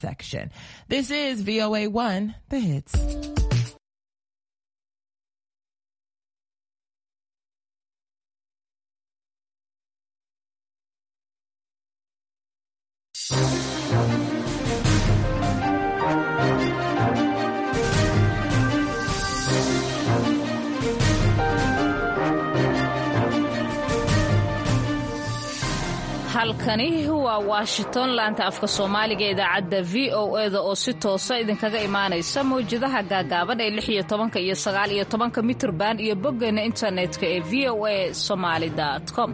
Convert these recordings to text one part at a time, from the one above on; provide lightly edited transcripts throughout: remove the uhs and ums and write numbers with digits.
section. This is VOA1, The Hits. halkani waa Washington laanta afka Soomaaliga idaacadda VOA-da oo si toosa idinkaga imaanaysa mowjadaha gaagaaban ee 16 iyo 19 mitir band iyo boggeena internetka ee voasomali.com.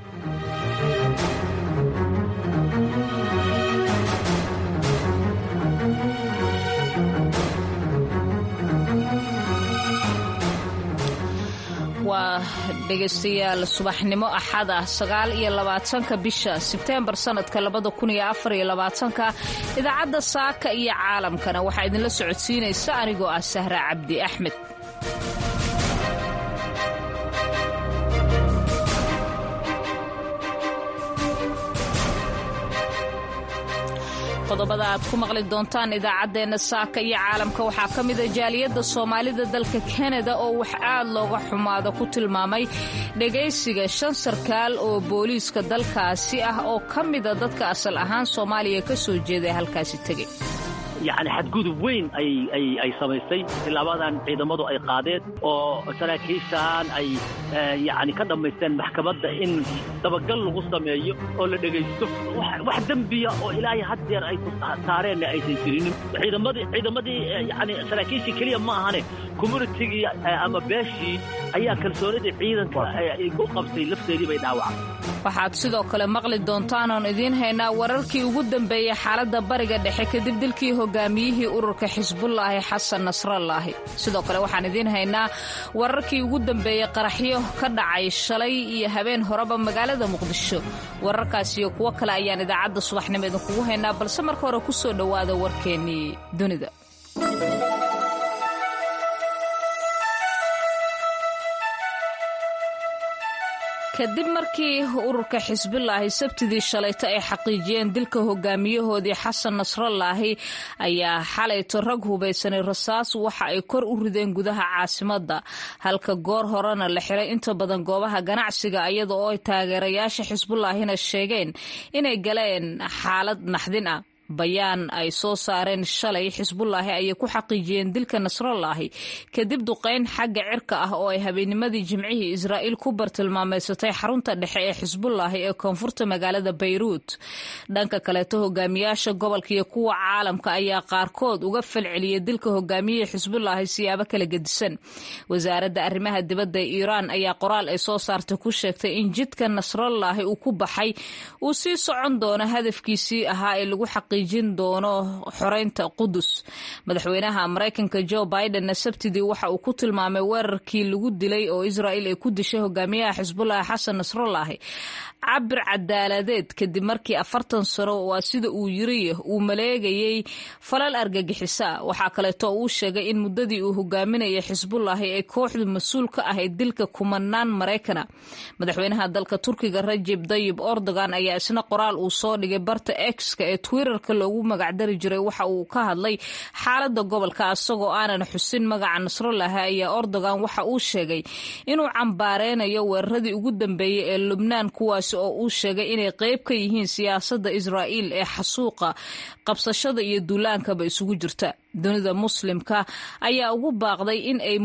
waa dhegeystayaal subaxnimo axad ah 29 bisha Sebtembar sanadka 2024 idaacadda saaka iyo caalamkana waxaa idinla socodsiinaysa anigoo ah Sahra Cabdi Axmed. qodobada aad ku maqli doontaan idaacadeena saaka iyo caalamka waxaa ka mid ah jaaliyadda Soomaalida dalka Canada oo wax aad looga xumaado ku tilmaamay dhageysiga 5 sarkaal oo booliiska dalkaasi ah oo ka mid ah dadka asal ahaan Soomaaliya ka soo jeeday halkaasi tagay. يعني xadgudub weyn ay samaysay tilaabadan ciidamadu ay qaadeen oo saraakiishan ay yani ka dhameysteen maxkamadda in dabagal lagu sameeyo oo la dhageysto wax dambiya oo ilaahay hadeer ay ku saareen ay jirin ciidamadii yani saraakiishii kaliya ma ahane community ama beeshii ayaa kalsoonida ciidanka ay ku qabtay lafteedii bay dhaawacay. waxaad sidoo kale maqli doontaan oo idin haynaa wararkii ugu dambeeyay xaaladda bariga dhexe kadib dilkii hogaamiyihii ururka Xisbullah Xasan Nasrallah. sidoo kale waxaan idin haynaa wararkii ugu dambeeyay qaraxyo ka dhacay shalay iyo habeen horeba magaalada Muqdisho. wararkaas iyo kuwa kale ayaan idaacadda subaxnimo idinkugu haynaa balse marka hore ku soo dhawaada warkeenii dunida. kadib markii ururka Xisbullah sabtidii shalayta ay xaqiijiyeen dilka hogaamiyahoodii Xasan Nasrallah ayaa xalay rag hubeysanay rasaas waxa ay kor u rideen gudaha caasimadda halka goor horena la xiray inta badan goobaha ganacsiga iyadoo ay taageerayaasha Xisbullahina sheegeen inay galeen xaalad naxdin ah. bayaan ay soo saareen shalay Xisbullah ay ku xaqiijiyeen dilka Nasrallah kadib duqeyn xagga cirka ah oo ay habeennimadii Jimcihii Israa'iil ku bartilmaameysatay xarunta dhexe ee Xisbullah ee koonfurta magaalada Beirut. dhanka kale hogaamiyaasha gobolka iyo kuwa caalamka ayaa qaarkood uga falceliyay dilka hogaamiyihii Xisbullah siyaabo kala gedisan. wasaaradda arrimaha dibadda ee Iran ayaa qoraal ay soo saartay ku sheegtay in jidka Nasrallah uu ku baxay uu sii socon doono hadafkiisii ahaa ee lagu doono xoreynta Qudus. madaxweynaha Mareykanka Joe Biden sabtidii waxa uu ku tilmaamay weerarkii lagu dilay oo Israa'iil ay ku dishay hogaamiyaha Xisbullah Xasan Nasrallah cabir cadaaladeed kadib markii 40 sano waa sida uu yiri uu maleegayay falal argagixisa. waxa kale oo uu sheegay in muddadii uu hogaaminayay Xisbullah ay kooxdu mas'uul ka ahayd dilka kumanaan Mareykana. madaxweynaha dalka Turkiga Recep Tayyip Erdogan ayaa isna qoraal uu soo dhigay barta X-ka ee Twitter loogu magacdari jiray waxa uu ka hadlay xaaladda gobolka asagoo aanan xusin magaca Nasrallah ayaa Erdogan waxa uu sheegay inuu cambaareeyo weeraradii ugu dambeeyay ee Lubnaan kuwaas oo uu sheegay inay qayb ka yihiin siyaasadda Israa'iil ee xasuuqa qabsashada iyo duulaankaba isugu jirta. dunida muslimka ayaa ugu baaqday in ay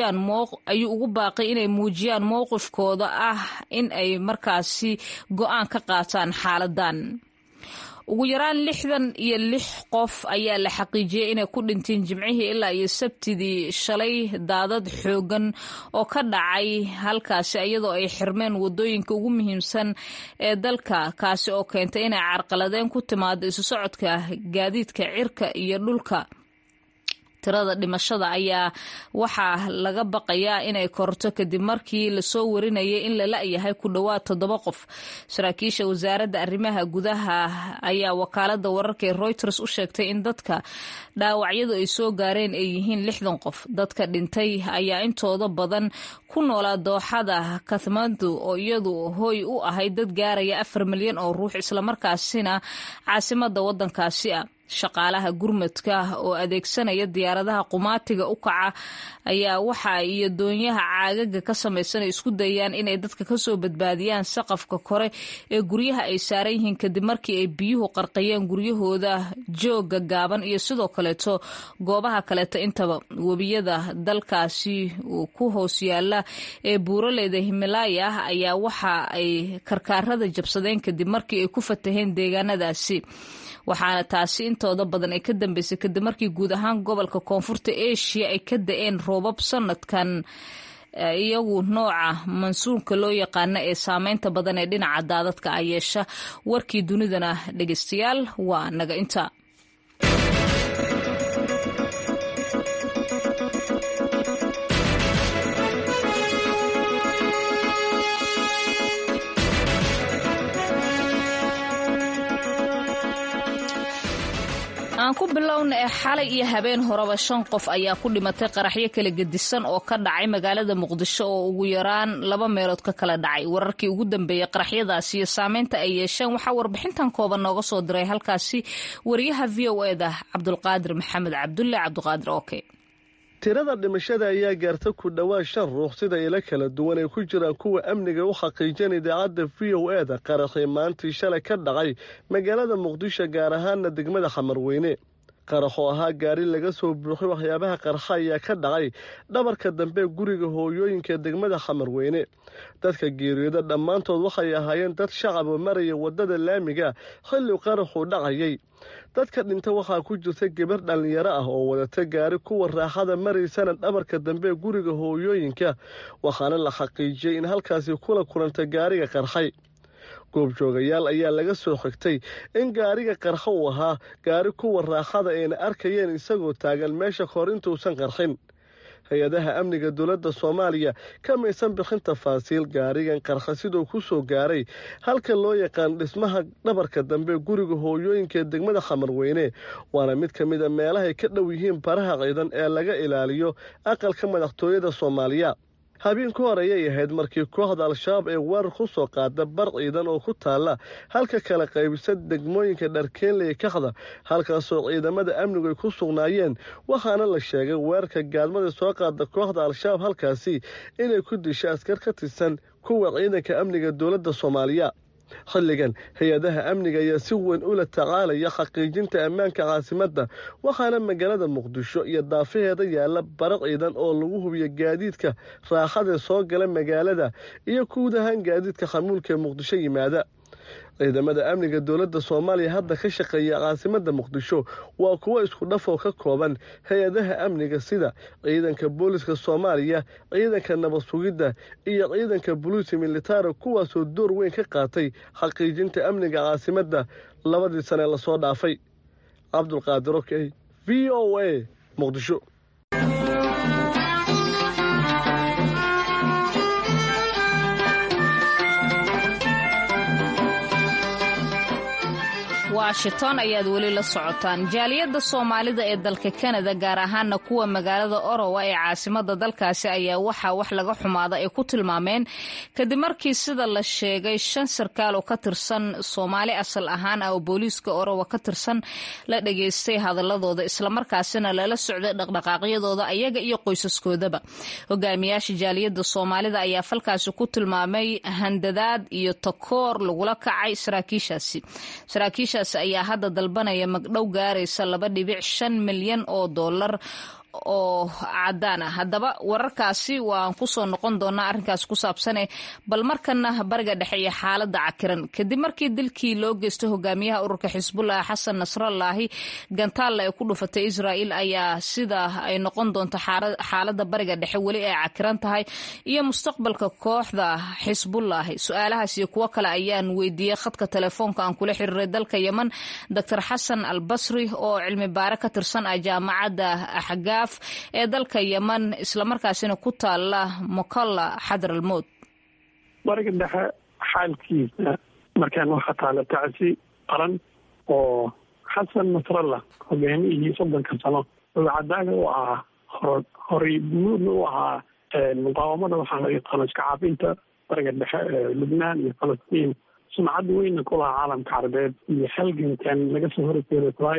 muujiyaan mowqifkooda ah in ay markaasi go'aan ka qaataan xaaladan. ugu yaraan 66 qof ayaa la xaqiijiyay inay ku dhinteen Jimcihii ilaa iyo Sabtidii shalay daadad xoogan oo ka dhacay halkaasi iyadoo ay xirmeen wadooyinka ugu muhiimsan ee dalka kaasi oo keentay inay carqaladeen ku timaado isu socodka gaadiidka cirka iyo dhulka. tirada dhimashada ayaa waxaa laga baqayaa inay korto kadib markii la soo warinayay in la la'yahay ku dhawaad 7 qof. saraakiisha wasaaradda arrimaha gudaha ayaa wakaaladda wararka ee Reuters u sheegtay in dadka dhaawacyadu ay soo gaareen ay yihiin 60 qof. dadka dhintay ayaa intooda badan ku noolaa dooxada Kathmandu oo iyadu hooy u ahayd dad gaaraya 4 milyan oo ruux isla markaasina caasimadda waddankaasi ah. shaqaalaha gurmadka oo adeegsanaya diyaaradaha qumaatiga u kaca ayaa waxa iyo doonyaha caagaga ka samaysan isku dayaan inay dadka kasoo badbaadiyaan saqafka kore ee guryaha ay saaran yihiin kadib markii ay biyuhu qarqiyeen guryahooda jooga gaaban iyo sidoo kaleeto goobaha kaleeto intaba webiyada dalkaasi ku hoos yaala ee buuraleyda Himalaya ayaa waxa ay karkaarada jabsadeen kadib markii ay ku fataheen deegaanadaasi waxaana taasi intooda badan ay ka dambeysay kadib markii guud ahaan gobolka koonfurta Asia ay ka da'een roobab sanadkan iyagu nooca mansuunka loo yaqaano ee saameynta badan ee dhinaca daadadka ay yeesha warkii dunidana dhageystayaal waa naga inta aan ku bilowna xalay iyo habeen horeba 5 qof ayaa ku dhimatay qaraxyo kala gedisan oo ka dhacay magaalada Muqdisho oo ugu yaraan 2 meelood ka kala dhacay wararkii ugu dambeeyay qaraxyadaasi iyo saameynta ay yeesheen waxa warbixintan kooban nooga soo diray halkaasi wariyaha VOA-da Cabdulqaadir Maxamed Cabdulqaadir okay tirada dhimashada ayaa gaartay ku dhawaad 5 ruux sida ila kala duwan ay ku jiraan kuwa amniga u xaqiijinaya idaacadda VOA-da qaraxii maantii shalay ka dhacay magaalada Muqdisho gaar ahaan degmada Xamarweyne qaraxo ahaa gaari laga soo buuxay waxyaabaha qarxa ayaa ka dhacay dhabarka dambe guriga hooyooyinka degmada Xamarweyne dadka geeriyooda dhammaantood waxay ahaayeen dad shacab oo maraya wadada laamiga xilli qaraxu dhacayay dadka dhinta waxaa ku jirta gabar dhalinyaro ah oo wadata gaari kuwa raaxada maraysana dhabarka dambe guriga hooyooyinka waxaana la xaqiijiyay in halkaasi kula kulanta gaariga qarxay goobjoogayaal ayaa laga soo xigtay in gaariga qarxa uu ahaa gaari kuwa raaxada ayna arkayeen isagoo taagan meesha hor intuusan qarxin hay-adaha amniga dowladda Soomaaliya kamaysan bixin tafaasiil gaarigan qarxa sidoo ku soo gaaray halka loo yaqaan dhismaha dhabarka dambe guriga hooyooyinka degmada Xamarweyne waana mid ka mid ah meelaha ay ka dhow yihiin baraha ciidan ee laga ilaaliyo aqalka madaxtooyada Soomaaliya habeen ku horeeyay ahayd markii kooxda al-shabaab ee weerar ku soo qaada bar ciidan oo ku taala halka kala qaybisa degmooyinka Dharkeenley kaxda halkaasoo ciidamada amnigu ay ku sugnaayeen waxaana la sheegay weerarka gaadmada soo qaada kooxda al-shabaab halkaasi inay ku dishay askar ka tirsan kuwa ciidanka amniga dowladda Soomaaliya xilligan hay-adaha amniga ayaa si weyn ula tacaalaya xaqiijinta ammaanka caasimadda waxaana magaalada Muqdisho iyo daafaheeda yaala bar ciidan oo lagu hubiyo gaadiidka raaxada soo gala magaalada iyo guud ahaan gaadiidka xamuulka Muqdisho yimaada ciidamada amniga dowladda Soomaaliya hadda ka shaqeeya caasimadda Muqdisho waa kuwa isku dhafo ka kooban hay-adaha amniga sida ciidanka booliska Soomaaliya ciidanka nabad sugidda iyo ciidanka booliska military kuwaas oo door weyn ka qaatay xaqiijinta amniga caasimadda 2 sano la soo dhaafay Cabdulqaadir okay VOA Muqdisho Washington ayaad weli la socotaan jaaliyada Soomaalida ee dalka Canada gaar ahaan kuwa magaalada Ottawa ee caasimada dalkaasi ayaa wax laga xumaada ay ku tilmaameen kadib markii sida la sheegay 5 sarkaal oo ka tirsan Soomaali asal ahaan oo booliiska Ottawa ka tirsan la dhageystay hadaladooda isla markaasina lala socday dhaqdhaqaaqyadooda ayaga iyo qoysaskoodaba hogaamiyaasha jaaliyada Soomaalida ayaa falkaasi ku tilmaamay handadaad iyo takoor lagula kacay saraakiishaasi ayaa hadda dalbanaya magdhow gaaraysa 2.5 milyan oo dollar oo cadaan ah haddaba wararkaasi waan ku soo noqon doonaa arrinkaas ku saabsan bal markana bariga dhexe iyo xaaladda cakiran kadib markii dilkii loo geystay hogaamiyaha ururka Xisbullah Xasan Nasrallah gantaal ay ku dhufatay Israa'iil ayaa sida ay noqon doonto xaaladda bariga dhexe wali ay cakiran tahay iyo mustaqbalka kooxda Xisbullah su'aalahaas iyo kuwa kale ayaan weydiiyay khadka telefoonka aan kula xiriiray dalka Yemen Dr. Xasan Al-Basri oo cilmi baare ka tirsan jaamacadda Ahqaaf ee dalka Yemen isla markaasina ku taala Mukalla Hadr al-Maut bariga dhexe xaalkiisa markaan waxa taala tacsi qaran oo Xasan Nasrallah hogaamiyihii 30 sano oo cadaan u ah horay buurna u ah muqaawamada waxaa laga yaqaan iska caabinta bariga dhexe Lebanon iyo Palestine sumcad weyn ku lahaa caalamka carabeed iyo halgankan laga soo horjeedo Israa'iil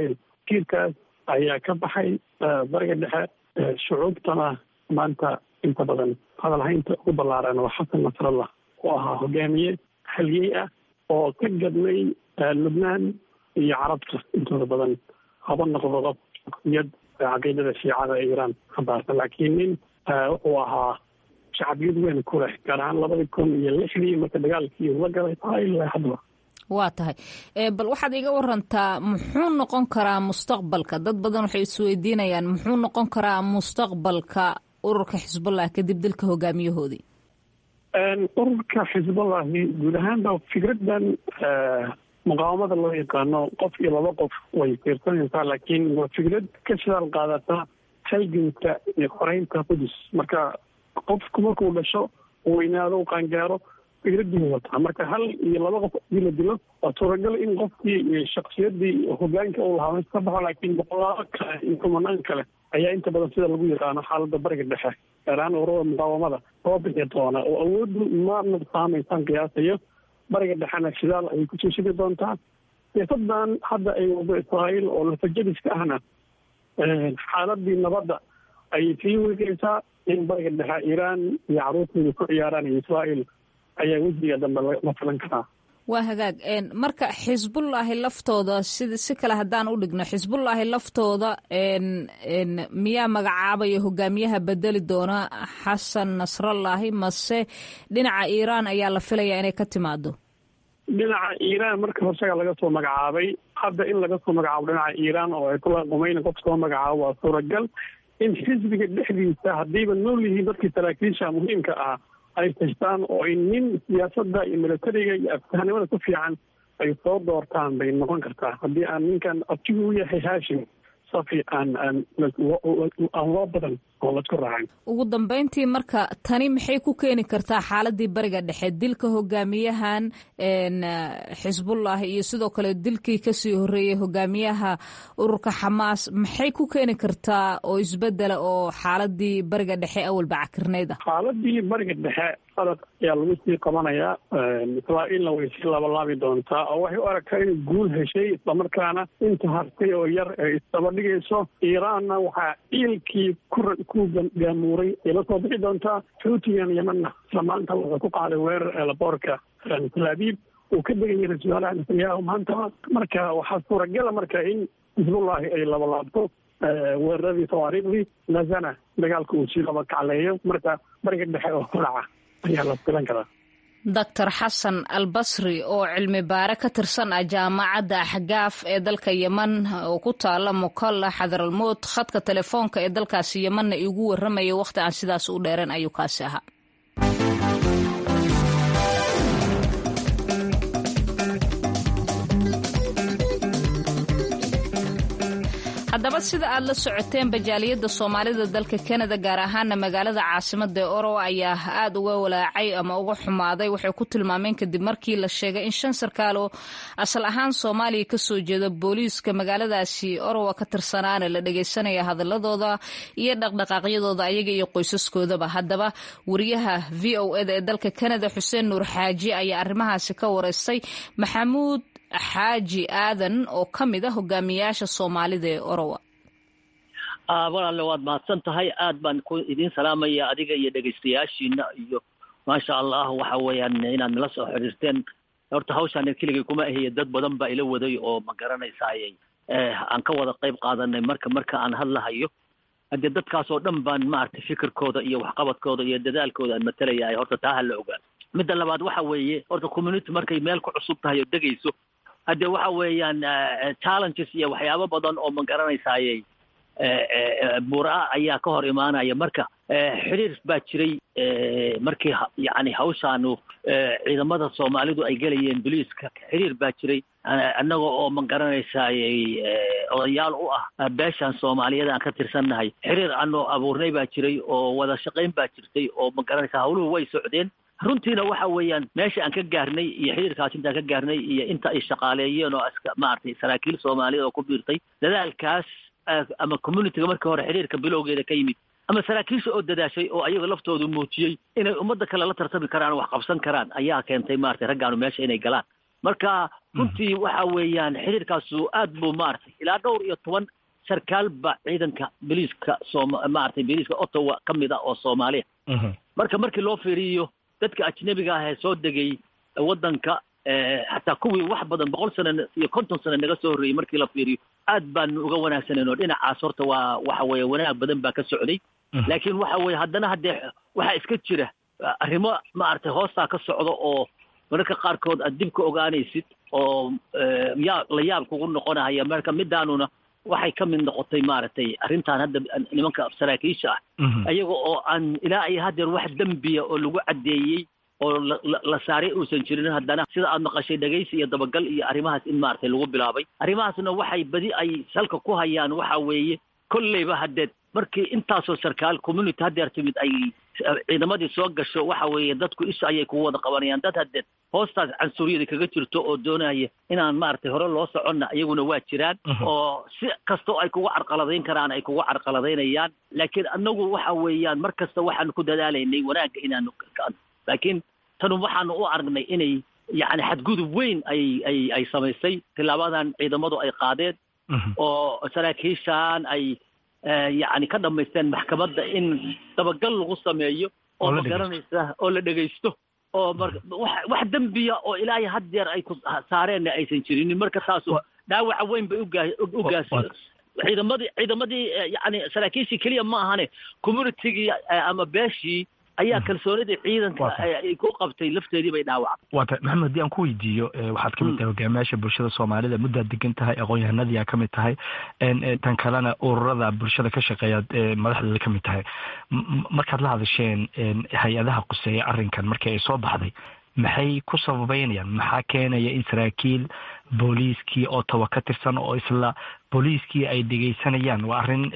tiirkaas ayaa ka baxay bariga dhexe. shucuubtana maanta inta badan hadalhaynta ugu ballaaran waa xasan nasrallah oo ahaa hogaamiye haliyey ah oo ka gadmay lubnaan iyo carabta intooda badan haba noqdo qiyad caqiidada shiicada ee iiraan xambaarsan, laakiin nin wuxuu ahaa shacbiyad weyn ku leh, gaar ahaan 2006 marka dagaalkii ula galay ilaa haddaba. waa tahay bal waxaad iga warantaa muxuu noqon karaa mustaqbalka? dad badan waxay isweydiinayaan muxuu noqon karaa mustaqbalka ururka xisbullah kadib dilka hogaamiyahoodii? ururka xisbullahi guud ahaanba fikradan muqaawamada loo yaqaano qof iyo laba qof way fiirsanaysaa, laakiin waa fikrad ka shidaal qaadata halganka iyo xoreynta qudus. marka qofku markuu dhasho weynaado u qaangaaro fikradii wataa, marka hal iyo laba qof hadii la dilo waa suuragal in qofkii shaksiyadii hogaanka uu lahaa ka baxo, laakiin boqolaalo kale iyo kumanaan kale ayaa inta badan sida lagu yaqaano xaalada bariga dhexe gaar ahaan ururada muqaawamada soo bixi doona oo awooddu ma nabsaamaysaan qiyaasayo. bariga dhexena shidaal ayay kusoo shidi doontaa. siyaasadan hadda ay wado israa'iil oo lafajadiska ahna xaaladii nabadda ayay sii weynaysaa. in bariga dhexe iiraan iyo caruurtooda ku ciyaaraan iyo israa'iil ayaa wejiga dambe la filan karaa. waa hagaag marka xisbullaahi laftooda si kale haddaan u dhigno, xisbullaahi laftooda miyaa magacaabaya hogaamiyaha bedeli doona xasan nasrallaahi, mase dhinaca iiraan ayaa la filayaa inay ka timaado? dhinaca iiraan marka horsaga laga soo magacaabay, hadda in laga soo magacaabo dhinaca iiraan oo ay kula qumayna qof soo magacaabo waa suuragal. in xisbiga dhexdiisa haddiiba nool yihiin dadkii saraakiisha muhiimka ah ay tashtaan oo ay nin siyaasadda iyo militariga iyo aftahanimada ku fiican ay soo doortaan bay noqon kartaa. haddii aan ninkan abtigu u yahay haashim safi aan loo badan oo lasku raacin. ugu dambeyntii marka tani maxay ku keeni kartaa xaaladii bariga dhexe? dilka hogaamiyahan xisbullahi iyo sidoo kale dilkii kasii horeeyey hogaamiyaha ururka xamaas maxay ku keeni kartaa oo isbedela oo xaaladii bariga dhexe awalba cakirnayda? xaaladii bariga dhexe adag ayaa lagu sii qabanayaa. israa'iilna way sii labalaabi doontaa oo waxay u aragtaa inay guul heshay, islamarkaana inta hartay oo yar ay isdaba dhigayso. iiraanna waxaa iilkii ku gaamuuray ay la soo bixi doontaa. xuutigan yemanna isla maanta wuxuu ku qaaday weerar eelaboorka tel aviv uu ka degayay ra-iisul wasaaraha netanyahu maantaba. marka waxaa suuragala marka in xisbullaahi ay labalaabto weeraradii tawaariikhdii lazana dagaalka uu sii laba kacleeyo. marka bariga dhexe oo holaca ayaa la filan karaa. doctor xasan albasri oo cilmi baare ka tirsan ah jaamacadda axgaaf ee dalka yeman oo ku taala mukalla xadaralmood, khadka telefoonka ee dalkaasi yemanna iigu warramaya wakhti aan sidaas u dheereen ayuu kaasi ahaa. haddaba sida aad la socoteen bajaaliyadda soomaalida dalka Canada gaar ahaana magaalada caasimada ee Ottawa ayaa aad uga walaacay ama uga xumaaday. waxay ku tilmaameen kadib markii la sheegay in 5 sarkaal oo asal ahaan Soomaaliya ka soo jeeda booliiska magaaladaasi Ottawa ka tirsanaana la dhageysanaya hadaladooda iyo dhaqdhaqaaqyadooda ayaga iyo qoysaskoodaba. haddaba wariyaha VOA ee dalka Canada Xuseen Nuur Xaaji ayaa arrimahaasi ka wareystay Maxamuud xaaji aadan oo ka mid ah hogaamiyaasha Soomaalida ee Ottawa. walaal waad mahadsan tahay, aad baan ku idin salaamaya adiga iyo dhageystayaashiina iyo maasha Allah waxa weeyaan inaad nala soo xiriirteen. horta hawshan kaliya kuma ahayn, dad badan baa ila waday oo ma garanaysay aan ka wada qayb qaadanay marka aan hadlahayo. hadda dadkaas oo dhan baan maartay fikirkooda iyo waxqabadkooda iyo dadaalkooda aan matalayaa. horta taa la ogaa. midda labaad waxa weeye horta community markay meel ku cusub tahay oo degayso hadda waxa weeyaan challenges iyo waxyaabo badan oo ma garanaysay buraa ayaa ka hor imaanaya. marka xiriir baa jiray markii yani hawshaanu ciidamada Soomaalidu ay galayeen booliiska. xiriir baa jiray annaga oo ma garanaysay odayaal u ah beeshan Soomaaliyeed aan ka tirsannahay. xiriir aanu abuurnay baa jiray oo wada shaqayn baa jirtay oo ma garanaysaa hawluhu way socdeen. runtiina waxa weeyaan meesha aan ka gaarnay iyo xiriirkaas intaan ka gaarnay iyo inta ay shaqaaleeyeen oo maartay saraakiil Soomaaliyeed oo ku biirtay dadaalkaas ama community-ga markii hore xiriirka bilowgeeda ka yimid ama saraakiisha oo dadaashay oo ayaga laftoodu muujiyey inay ummadda kale la tartami karaan wax qabsan karaan ayaa keentay maartay raggaanu meesha inay galaan. marka runtii waxa weeyaan xiriirkaasu aad buu maartay ilaa dhowr iyo 10 sarkaal ba ciidanka booliiska maartay booliiska Ottawa kamid ah oo Soomaaliya markii loo fiiriyo dadka ajnabiga ah ee soo degay wadanka xataa kuwii wax badan 100 sano iyo 50 sano naga soo horeeyay markii la fiiriyo aad baan uga wanaagsanayno dhinacaas horta waxa weeye wanaag badan baa ka socday laakiin waxa weeye haddana hadee waxa iska jira arrimo maartay hoosta ka socdo oo marka qaarkood aad dib ka ogaanaysid oo la yaab kugu noqonaya marka midaanuna waxay ka mid noqotay maartay arrintan hadda nimanka saraakiisha ayaga oo aan ilaa ay hadeer wax dambiya oo lagu cadeeyay oo la saaray uusan jirin haddana sida aad maqashay dhageysi iyo dabagal iyo arrimahaas in maartay lagu bilaabay arrimahaasna waxay badi ay salka ku hayaan waxa weeye kullayba hadeed markii intaasoo sarkaal community hadeer timid ay ciidamadii soo gasho waxa weeye dadku isha ayay ku wada qabanayaan dad hadeed hoostaas cansuriyada kaga jirto oo doonaya inaan maartay hore loo soconna iyaguna waa jiraan oo si kastoo ay kugu carqaladayn karaan ay kugu carqaladaynayaan laakiin annagu waxa weeyaan mar kasta waxaan ku dadaalaynay wanaagga inaanu laakiin tanu waxaanu u aragnay inay yani xadgudub weyn ay samaysay tilaabadan ciidamadu ay qaadeen oo saraakiishan ay يعني ka dhameysteen maxkamadda in dabagal lagu sameeyo oo la garanaysa oo la dhageysto oo wax dambiya oo ilaahay hadeer ay ku saareen aysan jirin marka taas dhaawac weyn bay u gaasay ciidamadii yani saraakiishii kaliya ma ahane community ama beeshii ayaa kalsoonida ciidanka ay ku qabtay lafteedii bay dhaawacday waata maxamed dian ku weydiiyo waxaad kamid tahay hogaamiyaasha bulshada Soomaalida muddo degan tahay aqoon-yahanadii aad kamid tahay tan kalena ururada bulshada ka shaqeeya madaxda kamid tahay markaad la hadasheen hay'adaha quseeya arrinkan markii ay soo baxday maxay ku sababeynayaan maxaa keenaya in saraakiil booliiskii Ottawa ka tirsan oo isla booliiskii ay dhageysanayaan waa arrin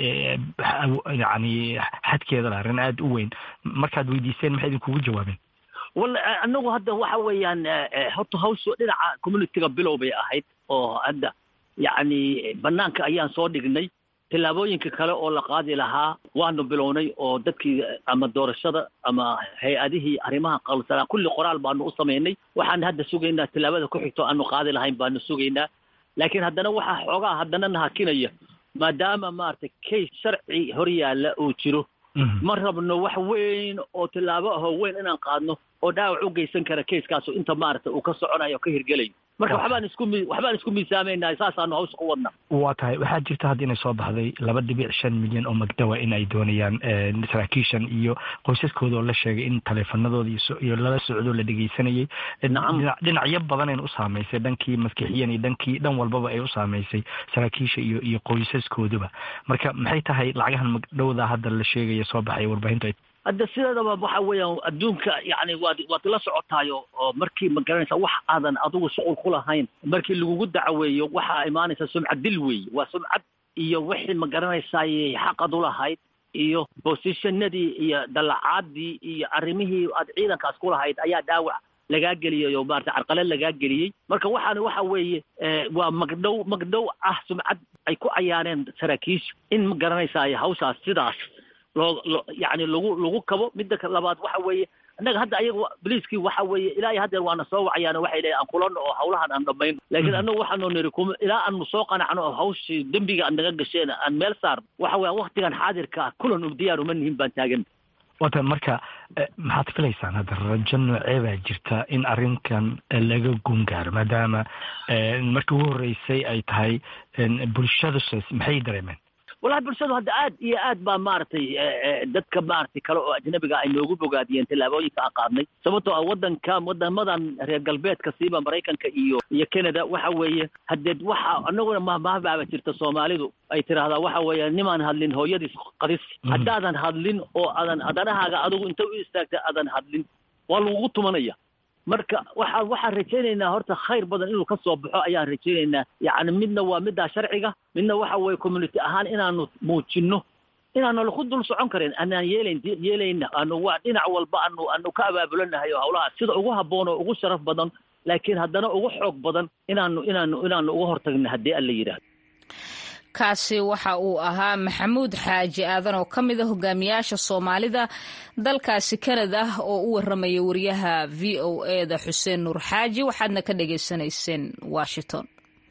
yani xadkeeda arrin aad u weyn markaad weydiiseen maxay idinkugu jawaabeen walla annagu hadda waxa weeyaan horta hawsha dhinaca community-ga bilow bay ahayd oo hadda yani banaanka ayaan soo dhignay tilaabooyinka kale oo la qaadi lahaa waanu bilownay oo dadkii ama doorashada ama hay'adihii arrimaha qalsan kulli qoraal baanu u sameynay waxaan hadda sugaynaa tilaabada ku xigto aanu qaadi lahayn baanu sugaynaa laakiin haddana waxa xoogaa haddana nahakinaya maadaama maartay case sharci hor yaalla uu jiro ma rabno wax weyn oo tilaabo ah weyn inaan qaadno oo dhaawac u geysan kara case-kaas inta maartay uu ka soconayo ka hirgelayo marka waxbaan isku miisaameynaa saasaanu hawsha ku wadna waa tahay waxaa jirta hadda inay soo baxday 2.5 milyan oo magdawa in ay doonayaan saraakiishan iyo qoysaskooda oo la sheegay in taleefanadooda iyo lala socdo la dhageysanayay dhinacyo badan ay u saameysay dhankii maskixiyan iyo dhan walbaba ay u saameysay saraakiisha iyo qoysaskooduba marka maxay tahay lacagahan magdawda hadda la sheegay soo baxay warbaahinta hadda sidaadaba waxa weeyaan adduunka yani waad la socotaayo oo markii ma garanaysa wax aadan adigu shuqul ku lahayn markii lagugu dacaweeyo waxa imaanaysa sumcad dil weey waa sumcad iyo wixii ma garanaysa xaqad u lahayd iyo positionadii iyo dalacaadii iyo arrimihii aad ciidankaas ku lahayd ayaa dhaawac lagaa geliyay oo maartay carqalad lagaa geliyay marka waxaan waxa weeye waa magdhow ah sumcad ay ku cayaareen saraakiisha in ma garanaysa hawshaas sidaas يعني لغو كبو مدة لبعض وحوي أنك هذا أيه بليسكي وحوي إلى هذا وأنا سوى عيانا وحي لي أنقلون أو حولها أن ضمين لكن أنه وحنا نريكم إلى أن نسوق أنا عنه هوش دمبي أن نجد شيء أن ملصار وحوي وقت كان حاضر ككل نبديار منهم بنتاجن wata marka maxaad filaysaan hadda rajo noocee jirta in arrinkan laga gungaaro maadaama markii ugu horeysay ay tahay bulshada maxay dareemeen والله bulshadu hadda aad iyo aad baa maartay dadka maartay kale oo ajnabiga ay noogu bogaadiyeen tilaabooyinka aan qaadnay sababtoo ah wadamadan reer galbeedka siiba Mareykanka iyo Canada waxa weeye hadeed waxa anaguna ma jirta Soomaalidu ay tiraahdaa waxa weeye niman hadlin hooyadiis qadis hadaadan hadlin oo adanahaaga adigu inta u istaagtay adan hadlin waa lagu tumanaya marka waxaan rajaynaynaa horta khayr badan inuu ka soo baxo ayaan rajaynaynaa yani midna waa midda sharciga midna waxa way community ahaan inaanu muujino inaanu la dul socon karin anaan yeelayna aanu waa dhinac walba aanu ka abaabulanahay hawlaha sida ugu haboon oo ugu sharaf badan laakiin haddana ugu xoog badan inaanu ugu hortagno hadii alla yiraahdo kaasi waxa uu ahaa maxamuud xaaji aadan oo ka mid a hogaamiyaasha soomaalida dalkaasi Kanada oo u waramaya wariyaha VOA da Xuseen Nuur Xaaji. waxaadna ka dhageysanayseen Washington.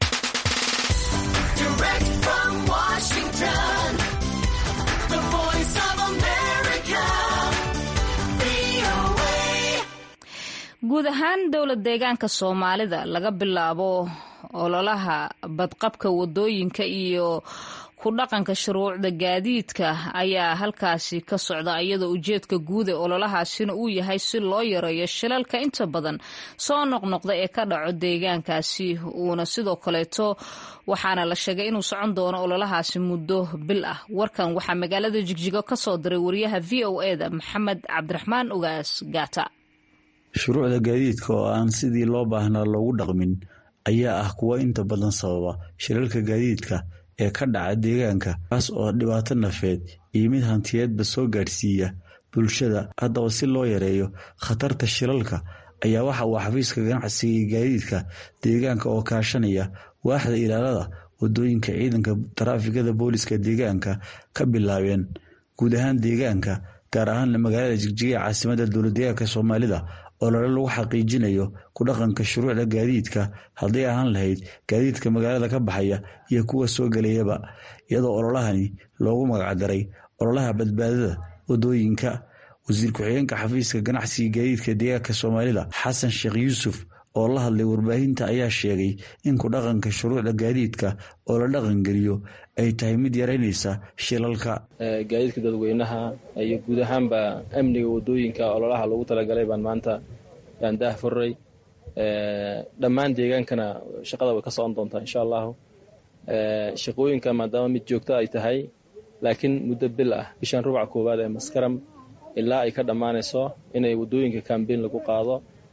guud ahaan dowlad deegaanka Soomaalida laga bilaabo ololaha badqabka wadooyinka iyo ku dhaqanka shuruucda gaadiidka ayaa halkaasi ka socda, iyadoo ujeedka guud ee ololahaasina uu yahay si loo yareeyo shilalka inta badan soo noqnoqda ee ka dhaco deegaankaasi. uuna sidoo kaleeto waxaana la sheegay inuu socon doono ololahaasi muddo bil ah. warkan waxaa magaalada Jigjigo ka soo diray wariyaha VOA da Maxamed Cabdiraxmaan Ugaas Gaata. shuruucda gaadiidka oo aan sidii loo baahnaa loogu dhaqmin ayaa ah kuwa inta badan sababa shilalka gaadiidka ee ka dhaca deegaanka, kaas oo dhibaato nafeed iyo mid hantiyeedba soo gaadhsiiya bulshada. haddaba si loo yareeyo khatarta shilalka ayaa waxa uu xafiiska ganacsiga gaadiidka deegaanka oo kaashanaya waaxda ilaalada wadooyinka ciidanka taraafikada booliska deegaanka ka bilaabeen guud ahaan deegaanka, gaar ahaan magaalada Jigjiga ee caasimadda dowladdeegaanka Soomaalida, olole lagu xaqiijinayo ku dhaqanka shuruucda gaadiidka hadday ahaan lahayd gaadiidka magaalada ka baxaya iyo kuwa soo gelayaba, iyadoo ololahani loogu magacdaray ololaha badbaadada wadooyinka. wasiir ku-xigeenka xafiiska ganacsiga gaadiidka deegaanka Soomaalida Xasan Sheekh Yuusuf oo la hadlay warbaahinta ayaa sheegay in ku dhaqanka shuruucda gaadiidka oo la dhaqan geliyo ay tahay mid yareynaysa shilalka. gaadiidka dadweynaha iyo guud ahaanba amniga wadooyinka ololaha loogu talagalay baan maanta daahfuray. dhammaan deegaankana shaqada way ka socon doontaa insha allahu. shaqooyinka maadaama mid joogto ay tahay, laakiin muddo bil ah, bishan rubuca koowaad ee maskaram ilaa ay ka dhammaanayso inay wadooyinka kambeyn lagu qaado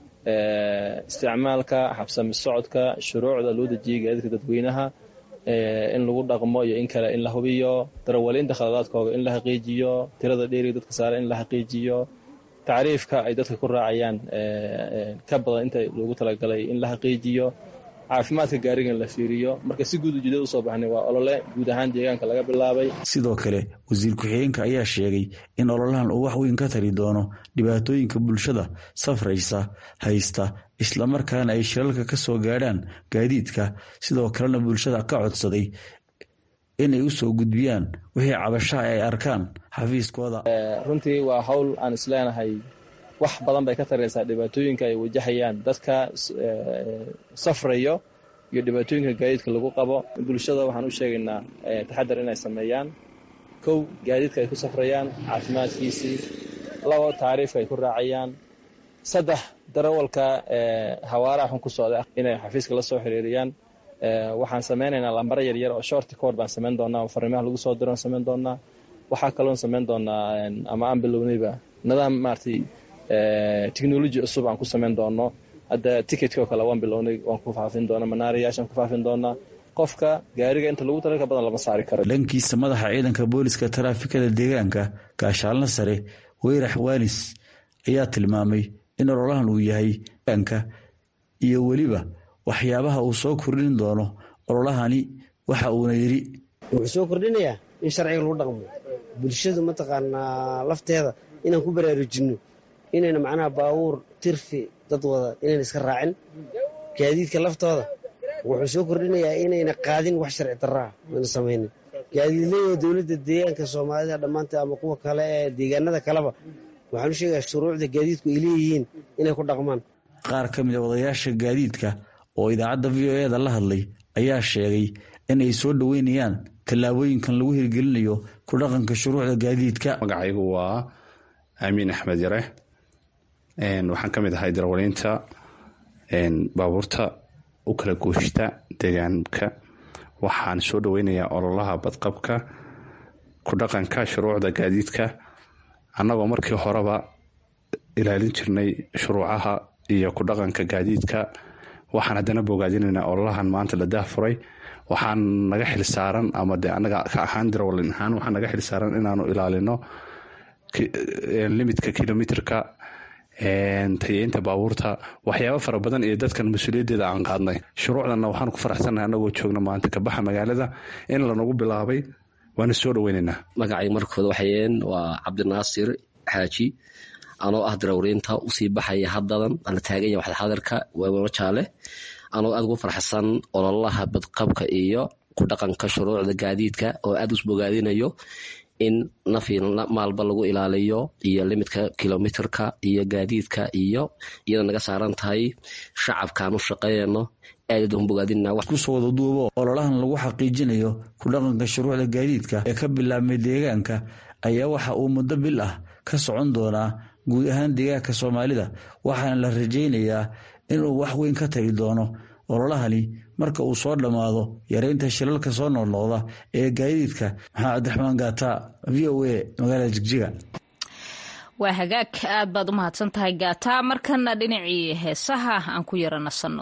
isticmaalka habsami socodka shuruucda loo dejiyay gaadiidka dadweynaha, in lagu dhaqmo iyo in kale in la hubiyo, darawaliinta khaladaadkooda in la xaqiijiyo, tirada dheeriga dadka saaran in la xaqiijiyo, tacriifka ay dadka ku raacayaan ka badan inta loogu talagalay in la xaqiijiyo, caafimaadka gaariga in la fiiriyo. marka si guud ujeedada u soo baxnay waa olole guud ahaan deegaanka laga bilaabay. sidoo kale wasiir ku-xigeenka ayaa sheegay in ololahan uu wax weyn ka tari doono dhibaatooyinka bulshada safraysa haysta, islamarkaana ay shilalka ka soo gaadhaan gaadiidka. sidoo kalena bulshada ka codsaday inay u soo gudbiyaan wixii cabasho ay arkaan xafiiskooda. runtii waa hawl aan isleenahay wax badan bay ka taraysaa dhibaatooyinka ay wajahayaan dadka safrayo iyo dhibaatooyinka gaadiidka lagu qabo. bulshada waxaan u sheegaynaa taxadar inay sameeyaan. 1 gaadiidka ay ku safrayaan caafimaadkiisii, 2 taariifka ay ku raacayaan, 3 darawalka hawaaraha xun ku socda inay xafiiska la soo xiriiriyaan. waxaan sameynaynaa lambaro yaryar oo short code baan sameyn doonaa oo fariimaha lagu soo diro sameyn doonaa. waxaa kaloo sameyn doonaa ama aan bilownayba nidaam maartay technology cusub aan ku sameyn doono. hadda ticketka oo kale waan bilownay, waan ku faafin doonaa, manaariyaashan ku faafin doonaa. qofka gaariga inta lagu talagalay ka badan lama saari karo. dhankiisa madaxa ciidanka booliska taraafikada deegaanka gaashaalna sare Weyrax Waanis ayaa tilmaamay in ololahan uu yahay deegaanka iyo weliba waxyaabaha uu soo kordhin doono ololahani. waxa uuna yiri wuxuu soo kordhinayaa in sharciga lagu dhaqmo, bulshadu mataqaanaa lafteeda inaan ku baraarujinno inayna macnaha baabuur tirfi dad wada inayna iska raacin. gaadiidka laftooda wuxuu soo kordhinayaa inayna qaadin wax sharci darraa ayna samaynin. gaadiidleyda dowladda deegaanka Soomaalida dhammaanteed ama kuwa kale ee deegaanada kaleba waxaan u sheegayaa shuruucda gaadiidku ay leeyihiin inay ku dhaqmaan. qaar ka mid a wadayaasha gaadiidka oo idaacadda VOA da la hadlay ayaa sheegay in ay soo dhaweynayaan tallaabooyinkan lagu hirgelinayo ku dhaqanka shuruucda gaadiidka. magacaygu waa Amiin Axmed Yare, waxaan ka mid ahay darawaliinta baabuurta u kala gooshta deegaanka. waxaan soo dhaweynayaa ololaha badqabka ku dhaqanka shuruucda gaadiidka, annagoo markii horeba ilaalin jirnay shuruucaha iyo ku dhaqanka gaadiidka. waxaan haddana bogaadinaynaa ololahan maanta la daahfuray. waxaan naga xil saaran ama de anaga ka ahaan darawalin ahaan waxaan naga xil saaran inaanu ilaalino limidka kilomitrka tayeynta baabuurta waxyaaba fara badan iyo dadkan mas-uuliyaddeeda aan qaadnay shuruucdanna waxaan ku faraxsannahay annagoo joogna maanta kabaxa magaalada in lanagu bilaabay waana soo dhoweynaynaa. magacay markooda waxayeen waa cabdinaasir xaaji anoo ah darawriinta usii baxaya haddadan ana taaganya waxxadarka waawano jaale anoo aad ugu farxsan ololaha badqabka iyo ku dhaqanka shuruucda gaadiidka oo aad usbogaadinayo in nafi maalba lagu ilaaliyo iyo limidka kilomitarka iyo gaadiidka iyo iyada naga saaran tahay shacabkaan u shaqeeyno kusoo wada duubo ololahan lagu xaqiijinayo ku dhaqanka shuruucda gaadiidka ee ka bilaabmay deegaanka ayaa waxa uu muddo bil ah ka socon doonaa guud ahaan deegaanka soomaalida waxaana la rajaynayaa inuu wax weyn ka tagi doono ololahani marka uu soo dhammaado yareynta shilalka soo noqnoqda ee gaadiidka. maxamed cabdiraxmaan gaata v o a magaalada jigjiga. waa hagaag aad baad u mahadsan tahay gaata. markana dhinacii heesaha aan ku yara nasanno.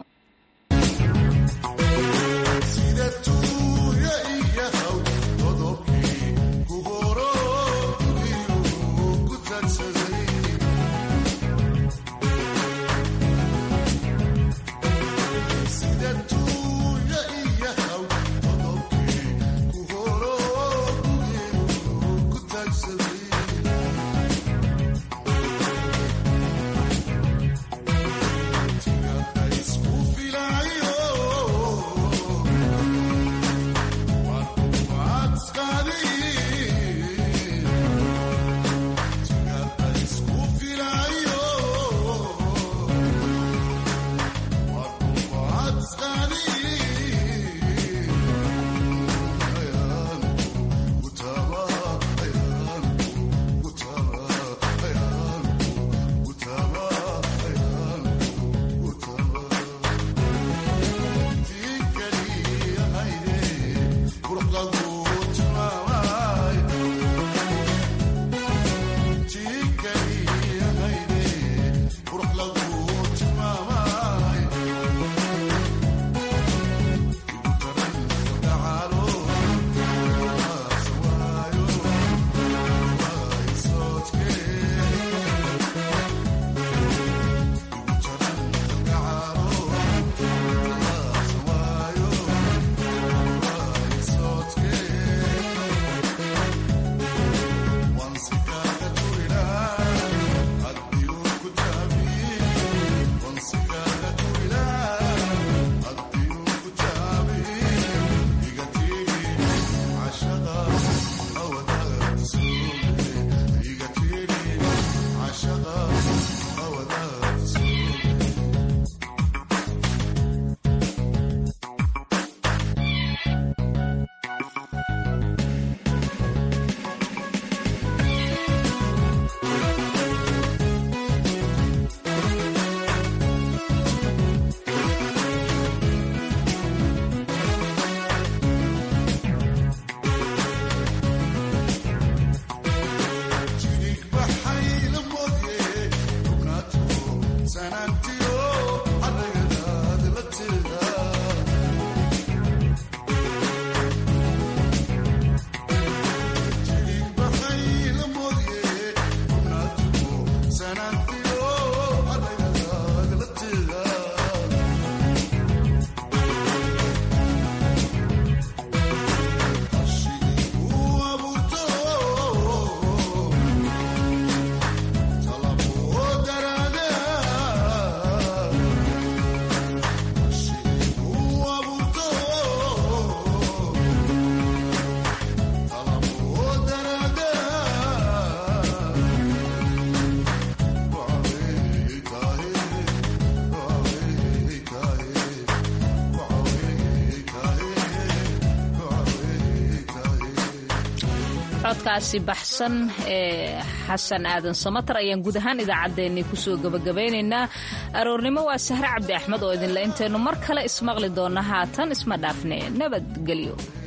codkaasi baxsan ee xasan aadan samatar ayaan guud ahaan idaacaddeenni kusoo gabagabaynaynaa. aroornimo waa Sahre Cabdi Axmed oo idinla intaynu mar kale ismaqli doona haatan isma dhaafne nabadgelyo.